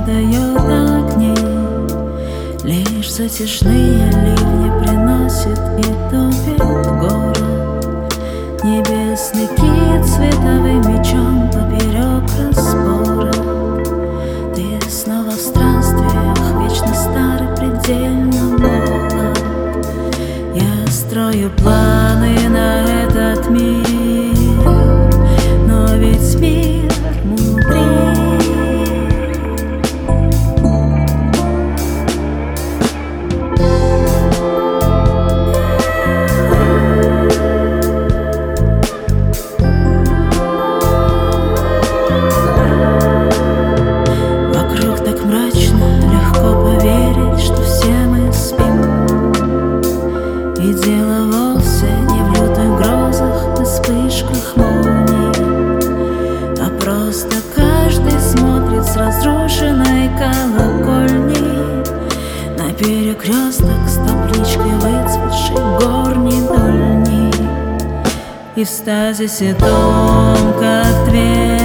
дает огней. Лишь затяжные ливни приносит и топит город. Небесный кит световым мечом поперек распора. Ты снова в странствиях, вечно старый, предельно молод. Я строю планы на этот мир, но ведь мир мудрее. И дело вовсе не в лютых грозах и вспышках молний, а просто каждый смотрит с разрушенной колокольни на перекресток с табличкой выцветшей горней дольней. И в стазисе том, как дверь